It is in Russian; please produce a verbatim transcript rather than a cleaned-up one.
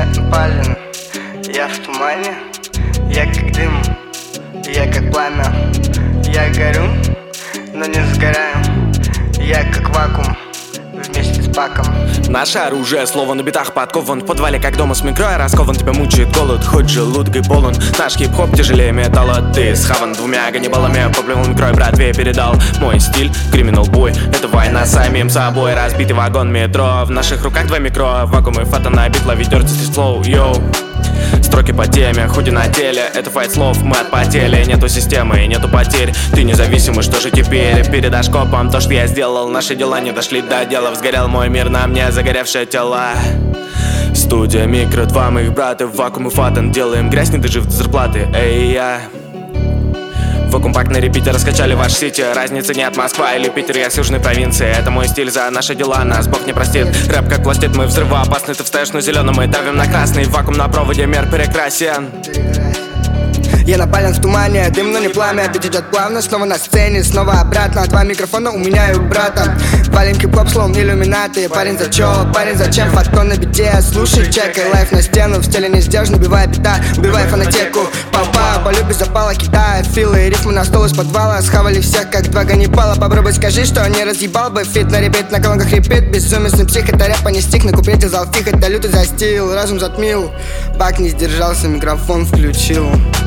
напален. Я в тумане, я как дым, я как пламя. Я горю, но не сгораю. Я как вакуум вместе с паком. Наше оружие, слово на битах подкован. В подвале, как дома с микро, раскован. Тебя мучает голод, хоть желудок и полон. Наш хип-хоп тяжелее металла. Ты схаван двумя ганнибалами. Поплевал микро и братве передал мой стиль. Криминал бой, это война с самим собой. Разбитый вагон метро, в наших руках два микро. Вакуум и фото на бит, ловить дёртистый слоу, йоу. Строки по теме, худи на теле. Это файт слов, мы отпотели. Нету системы, нету потерь. Ты независимый, что же теперь? Передашь копам то, что я сделал. Наши дела не дошли до дела. Сгорел мой мир, на мне загоревшие тела. Студия микро, два моих брата. Вакуум и фатан, делаем грязь, не дожив до зарплаты. Эй, я Вакуум пак на репите, раскачали ваш сити. Разницы нет, Москва или Питер, я с южной провинции. Это мой стиль, за наши дела нас Бог не простит. Рэп как пластит, мы взрывоопасны. Ты встаешь на зеленом, мы давим на красный. Вакуум на проводе, мир прекрасен. Я напален в тумане, дым, но не пламя. Бит идет плавно, снова на сцене, снова обратно. Два микрофона у меня и у брата. Валим хип-хоп, словом иллюминаты. Парень за чё, парень зачем? Фотон на бите, слушай, чекай лайф на стену. В стиле не сдержан, убивай бита, убивай фонотеку. Папа, полю без запала, кидая филы и рифмы на стол из подвала. Схавали всех, как два ганнибала. Попробуй скажи, что не разъебал бы. Фит на ребят, на колонках репит. Безуместный псих, это рэп, а не стих. На куплете зал фиг, это лютый застил. Разум затмил, пак не сдержался, микрофон включил.